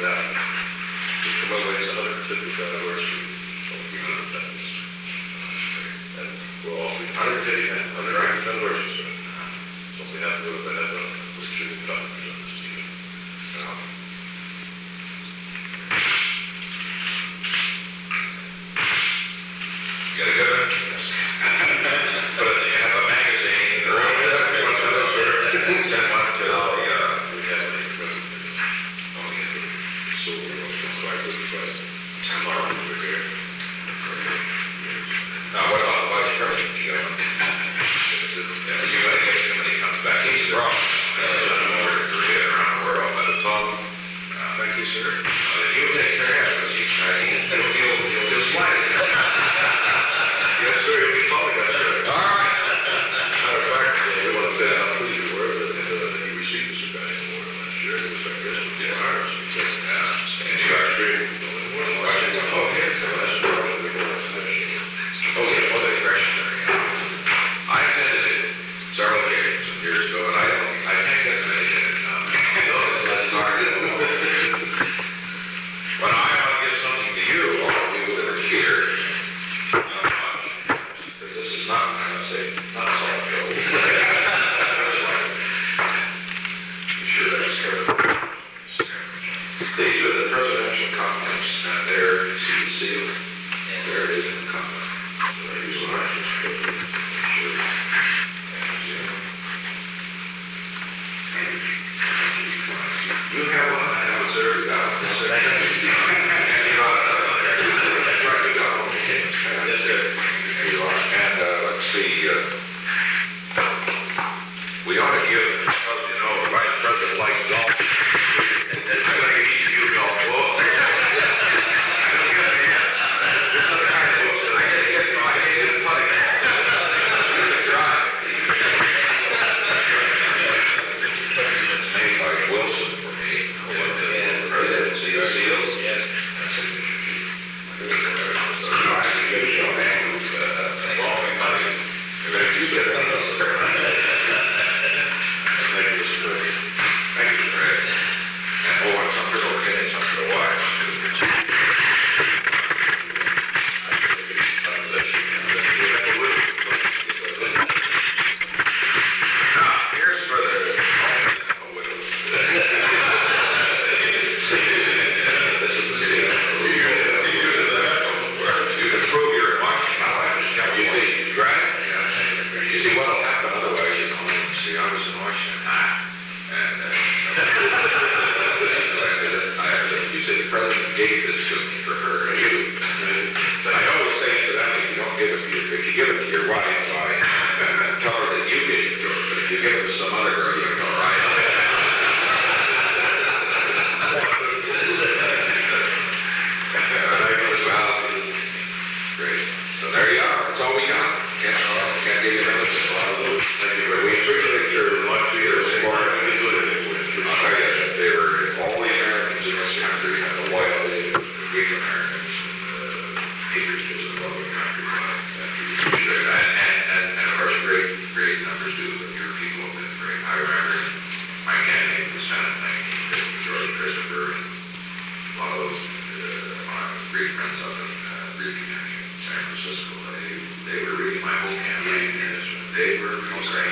that. Just commemorates 150th anniversary of the independence. And we're all 150th anniversary, sir. So we have to go to the head of which shouldn't come to this evening. You got a good one? Yes. But you have a magazine, or send one to the, We have a president. oh, yeah. So we're going to try to request. Tomorrow, we're here. Now, what about the vice president? You got one? Yeah, you gotta get him when he comes back. He's wrong. Over to Korea, around the world, by the time. Thank you, sir. You take care of it, he'll just slide it. Yes, sir. You'll be calling us, sir. All right. Matter of fact, we want to say how pleased we were that he received the Civilian Award last year. It was like this was the honors. And you are true. Oh, yes. That's where we go. Oh, yeah, well, the correction there, yeah. I attended it several occasions some years ago, and I can't get the many in it now. That's hard. When I want to give something to you, all of you that are here, not much, because this is not, I'm going to say, not solid gold. You sure that's good? These are the presidential compliments, and there you see the seal, and there it is in the compliment. You have one, I have a sir, you got one. Yes, sir. Here you are. And let's see, we ought to give, because you know, the vice president likes golf. I'm going to give each of you a golf ball.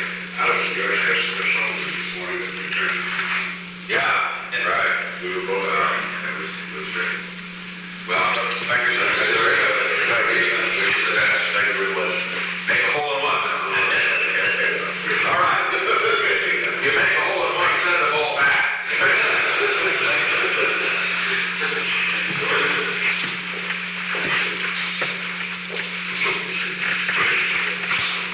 Yeah, right. We were both